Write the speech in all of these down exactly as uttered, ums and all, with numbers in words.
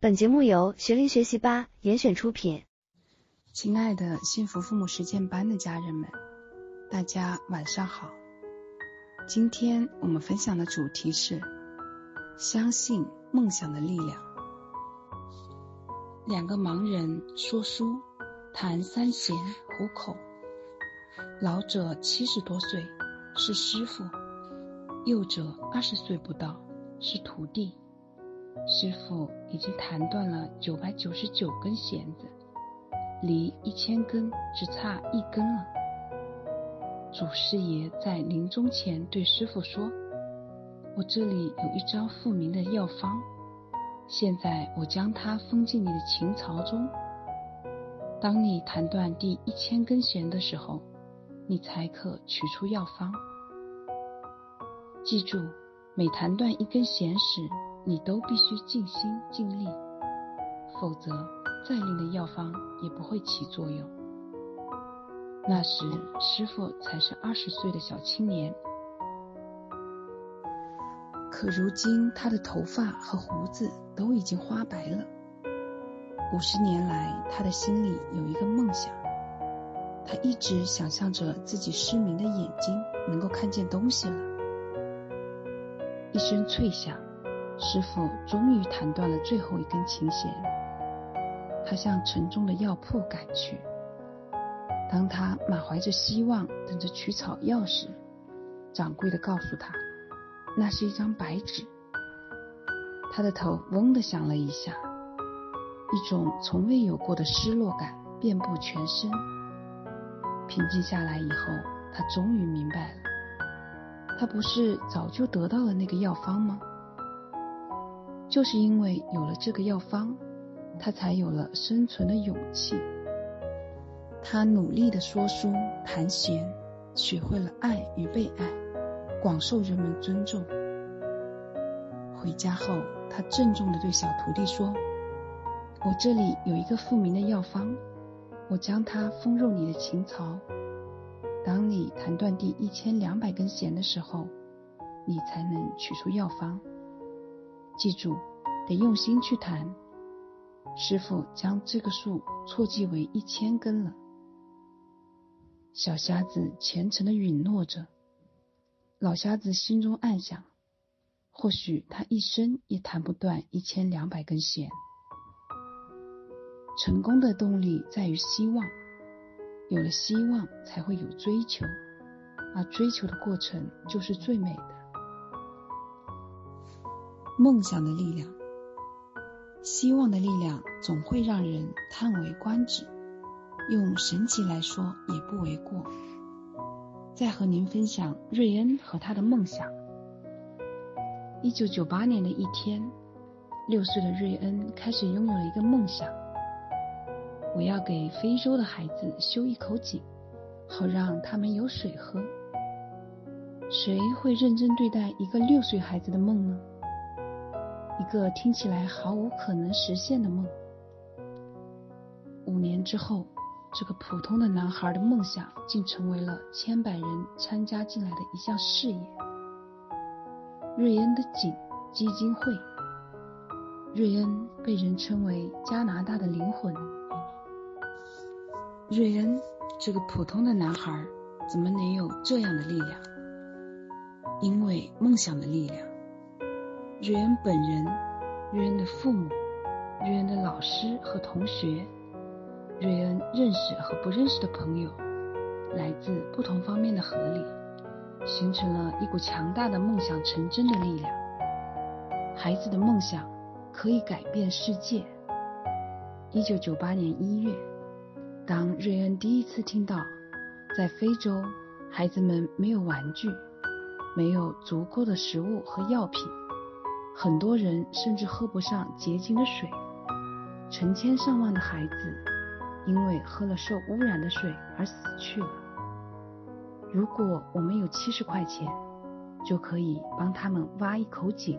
本节目由学龄学习吧严选出品。 亲爱的幸福父母实践班的家人们，大家晚上好。今天我们分享的主题是相信梦想的力量。两个盲人说书，谈三弦糊口。老者七十多岁，是师傅；幼者二十岁不到，是徒弟。师傅已经弹断了九百九十九根弦子，离一千根只差一根了。祖师爷在临终前对师傅说：我这里有一张复明的药方，现在我将它封进你的琴槽中，当你弹断第一千根弦的时候，你才可取出药方。记住，每弹断一根弦时，你都必须尽心尽力，否则再灵的药方也不会起作用。那时师傅才是二十岁的小青年，可如今他的头发和胡子都已经花白了。五十年来，他的心里有一个梦想，他一直想象着自己失明的眼睛能够看见东西了。一声脆响，师傅终于弹断了最后一根琴弦，他向沉重的药铺赶去。当他满怀着希望等着取草药时，掌柜的告诉他，那是一张白纸。他的头嗡地响了一下，一种从未有过的失落感遍布全身。平静下来以后，他终于明白了，他不是早就得到了那个药方吗？就是因为有了这个药方，他才有了生存的勇气。他努力地说书弹弦，学会了爱与被爱，广受人们尊重。回家后，他郑重地对小徒弟说：我这里有一个复明的药方，我将它封入你的琴槽，当你弹断第一千两百根弦的时候，你才能取出药方。记住，得用心去弹。师傅将这个数错记为一千根了。小瞎子虔诚地允诺着，老瞎子心中暗想，或许他一生也弹不断一千两百根弦。成功的动力在于希望，有了希望才会有追求，而追求的过程就是最美的。梦想的力量，希望的力量总会让人叹为观止，用神奇来说也不为过。再和您分享瑞恩和他的梦想。一九九八年的一天，六岁的瑞恩开始拥有了一个梦想，我要给非洲的孩子修一口井，好让他们有水喝。谁会认真对待一个六岁孩子的梦呢？一个听起来毫无可能实现的梦。五年之后，这个普通的男孩的梦想竟成为了千百人参加进来的一项事业。瑞恩的井基金会，瑞恩被人称为加拿大的灵魂。瑞恩这个普通的男孩怎么能有这样的力量？因为梦想的力量。瑞恩本人，瑞恩的父母，瑞恩的老师和同学，瑞恩认识和不认识的朋友，来自不同方面的合力，形成了一股强大的梦想成真的力量。孩子的梦想可以改变世界。一九九八年一月，当瑞恩第一次听到在非洲，孩子们没有玩具，没有足够的食物和药品，很多人甚至喝不上洁净的水，成千上万的孩子因为喝了受污染的水而死去了。如果我们有七十块钱，就可以帮他们挖一口井，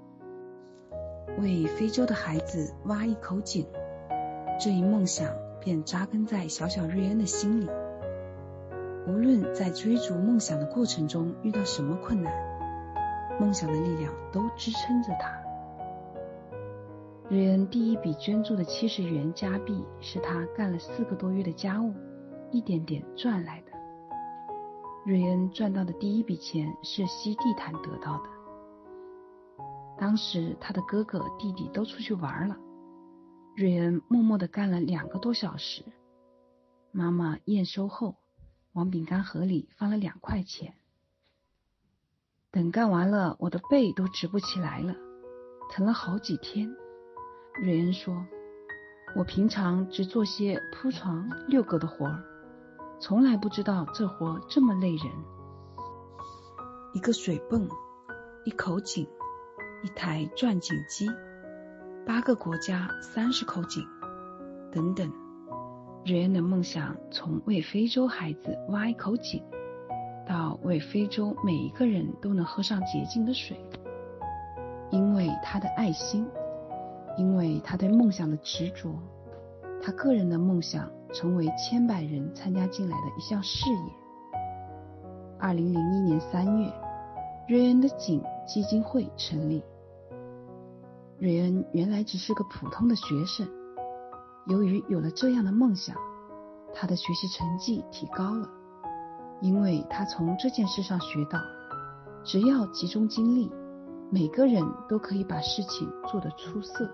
为非洲的孩子挖一口井。这一梦想便扎根在小小瑞恩的心里。无论在追逐梦想的过程中遇到什么困难，梦想的力量都支撑着他。 瑞恩第一笔捐助的七十元加币是他干了四个多月的家务，一点点赚来的。瑞恩赚到的第一笔钱是吸地毯得到的。当时他的哥哥弟弟都出去玩了，瑞恩默默地干了两个多小时。妈妈验收后，往饼干盒里放了两块钱。等干完了，我的背都直不起来了，疼了好几天。瑞恩说，我平常只做些铺床遛狗的活儿，从来不知道这活这么累人。一个水泵，一口井，一台钻井机，八个国家三十口井，等等。瑞恩的梦想从为非洲孩子挖一口井，到为非洲每一个人都能喝上洁净的水。因为他的爱心，因为他对梦想的执着，他个人的梦想成为千百人参加进来的一项事业。二零零一年三月，瑞恩的井基金会成立。瑞恩原来只是个普通的学生，由于有了这样的梦想，他的学习成绩提高了，因为他从这件事上学到，只要集中精力，每个人都可以把事情做得出色。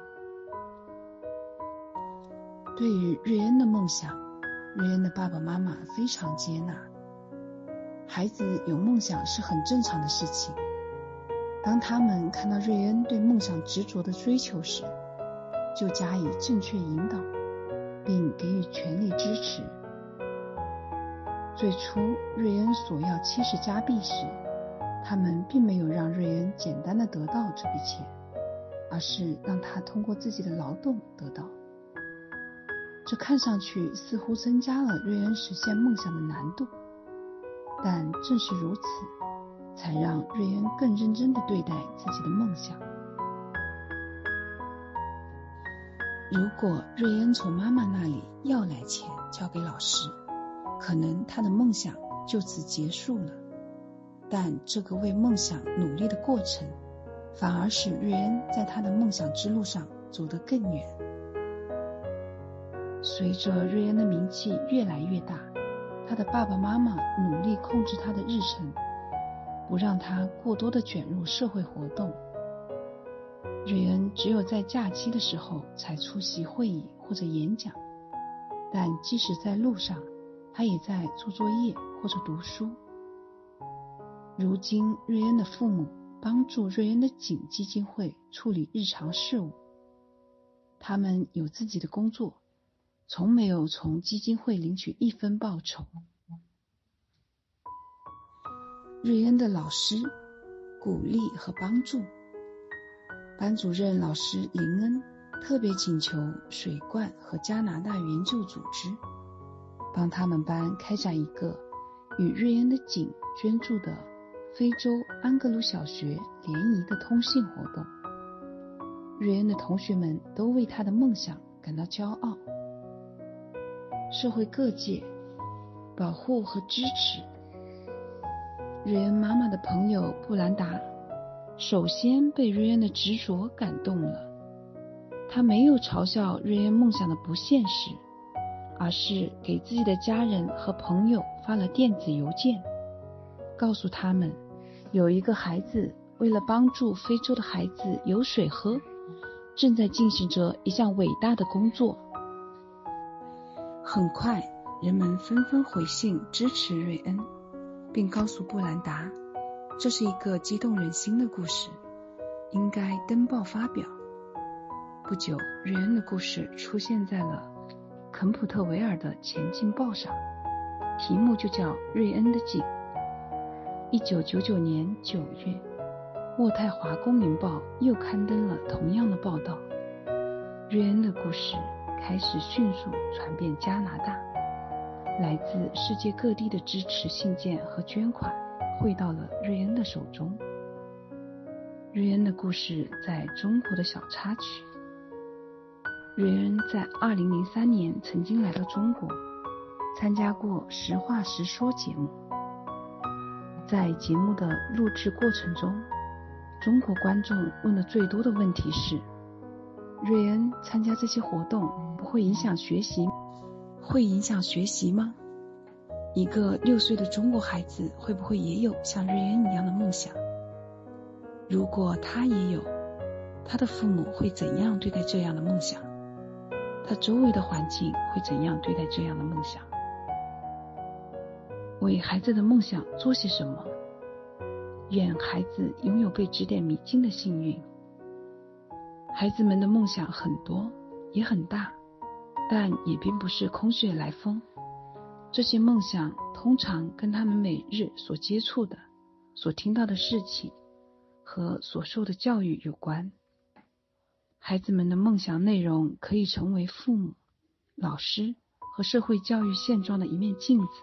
对于瑞恩的梦想，瑞恩的爸爸妈妈非常接纳。孩子有梦想是很正常的事情，当他们看到瑞恩对梦想执着的追求时，就加以正确引导，并给予全力支持。最初瑞恩索要七十加币时，他们并没有让瑞恩简单的得到这笔钱，而是让他通过自己的劳动得到。这看上去似乎增加了瑞恩实现梦想的难度，但正是如此，才让瑞恩更认真地对待自己的梦想。如果瑞恩从妈妈那里要来钱交给老师，可能他的梦想就此结束了。但这个为梦想努力的过程，反而使瑞恩在他的梦想之路上走得更远。随着瑞恩的名气越来越大，他的爸爸妈妈努力控制他的日程，不让他过多的卷入社会活动。瑞恩只有在假期的时候才出席会议或者演讲，但即使在路上，他也在做作业或者读书。如今瑞恩的父母帮助瑞恩的井基金会处理日常事务，他们有自己的工作，从没有从基金会领取一分报酬。瑞恩的老师鼓励和帮助，班主任老师林恩特别请求水罐和加拿大援救组织帮他们班开展一个与瑞恩的井捐助的非洲安格鲁小学联谊的通信活动。瑞恩的同学们都为他的梦想感到骄傲。社会各界保护和支持。瑞恩妈妈的朋友布兰达首先被瑞恩的执着感动了，他没有嘲笑瑞恩梦想的不现实，而是给自己的家人和朋友发了电子邮件，告诉他们有一个孩子为了帮助非洲的孩子有水喝，正在进行着一项伟大的工作。很快，人们纷纷回信支持瑞恩，并告诉布兰达，这是一个激动人心的故事，应该登报发表。不久，瑞恩的故事出现在了肯普特维尔的前进报上，题目就叫瑞恩的井。一九九九年九月，渥太华公民报又刊登了同样的报道。瑞恩的故事开始迅速传遍加拿大，来自世界各地的支持信件和捐款汇到了瑞恩的手中。瑞恩的故事在中国的小插曲。瑞恩在二零零三年曾经来到中国，参加过实话实说节目。在节目的录制过程中，中国观众问的最多的问题是， 瑞恩参加这些活动不会影响学习，会影响学习吗？一个六岁的中国孩子会不会也有像瑞恩一样的梦想？如果他也有，他的父母会怎样对待这样的梦想？他周围的环境会怎样对待这样的梦想？为孩子的梦想做些什么？愿孩子拥有被指点迷津的幸运。孩子们的梦想很多，也很大，但也并不是空穴来风。这些梦想通常跟他们每日所接触的、所听到的事情和所受的教育有关。孩子们的梦想内容可以成为父母、老师和社会教育现状的一面镜子。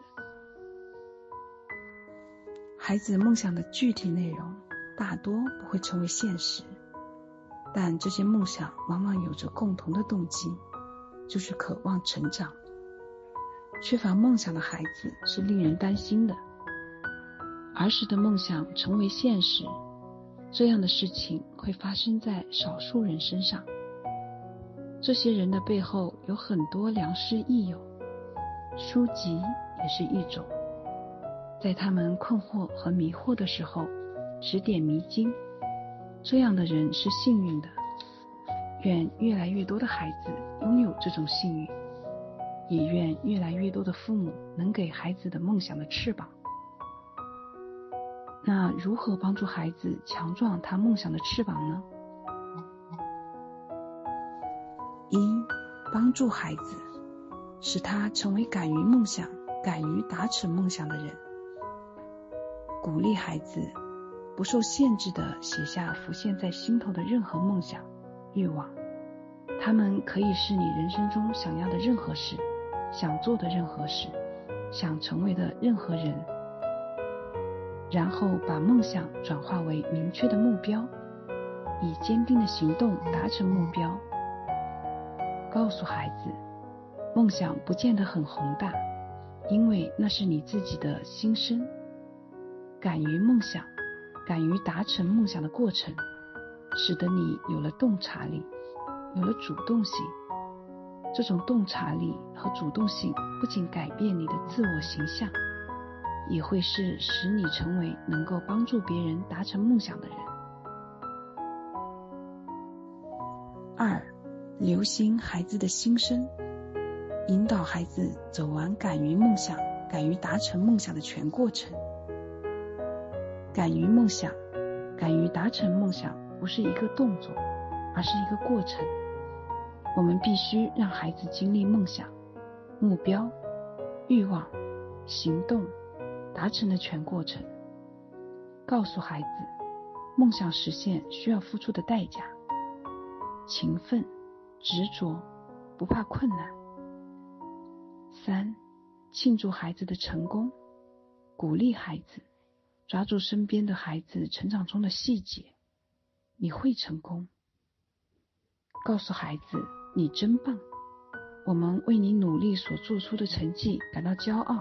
孩子梦想的具体内容大多不会成为现实，但这些梦想往往有着共同的动机，就是渴望成长。缺乏梦想的孩子是令人担心的。儿时的梦想成为现实，这样的事情会发生在少数人身上。这些人的背后有很多良师益友，书籍也是一种，在他们困惑和迷惑的时候指点迷津。这样的人是幸运的，愿越来越多的孩子拥有这种幸运，也愿越来越多的父母能给孩子的梦想的翅膀。那如何帮助孩子强壮他梦想的翅膀呢？一、帮助孩子，使他成为敢于梦想、敢于达成梦想的人。鼓励孩子不受限制地写下浮现在心头的任何梦想、欲望，他们可以是你人生中想要的任何事、想做的任何事、想成为的任何人。然后把梦想转化为明确的目标，以坚定的行动达成目标。告诉孩子，梦想不见得很宏大，因为那是你自己的心声。敢于梦想、敢于达成梦想的过程，使得你有了洞察力，有了主动性。这种洞察力和主动性不仅改变你的自我形象，也会是使你成为能够帮助别人达成梦想的人。二、留心孩子的心声，引导孩子走完敢于梦想、敢于达成梦想的全过程。敢于梦想、敢于达成梦想不是一个动作，而是一个过程。我们必须让孩子经历梦想、目标、欲望、行动达成的全过程。告诉孩子，梦想实现需要付出的代价，勤奋、执着，不怕困难。三、庆祝孩子的成功，鼓励孩子，抓住身边的孩子成长中的细节，你会成功。告诉孩子，你真棒，我们为你努力所做出的成绩感到骄傲。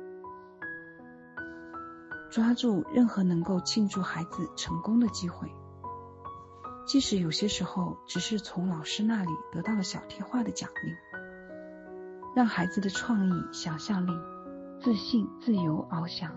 抓住任何能够庆祝孩子成功的机会，即使有些时候只是从老师那里得到了小贴画的奖励，让孩子的创意、想象力、自信、自由翱翔。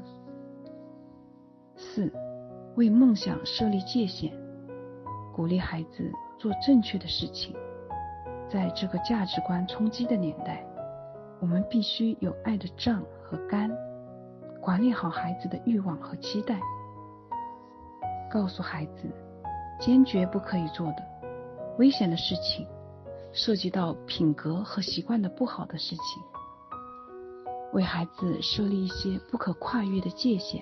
四、为梦想设立界限，鼓励孩子做正确的事情。在这个价值观冲击的年代，我们必须有爱的杖和竿，管理好孩子的欲望和期待。告诉孩子，坚决不可以做的危险的事情，涉及到品格和习惯的不好的事情。为孩子设立一些不可跨越的界限。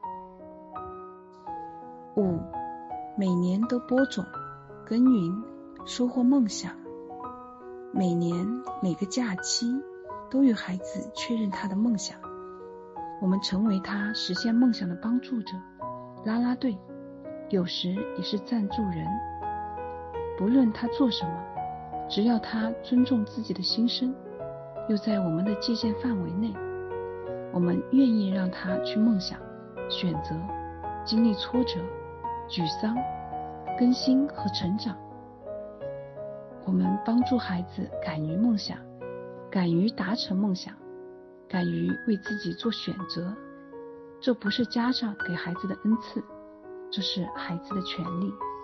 五、每年都播种、耕耘、收获梦想。每年每个假期都与孩子确认他的梦想，我们成为他实现梦想的帮助者。啦啦队有时也是赞助人，不论他做什么，只要他尊重自己的心声，又在我们的界限范围内，我们愿意让他去梦想、选择、经历挫折、沮丧、更新和成长。 我们帮助孩子敢于梦想，敢于达成梦想，敢于为自己做选择。这不是家长给孩子的恩赐，这是孩子的权利。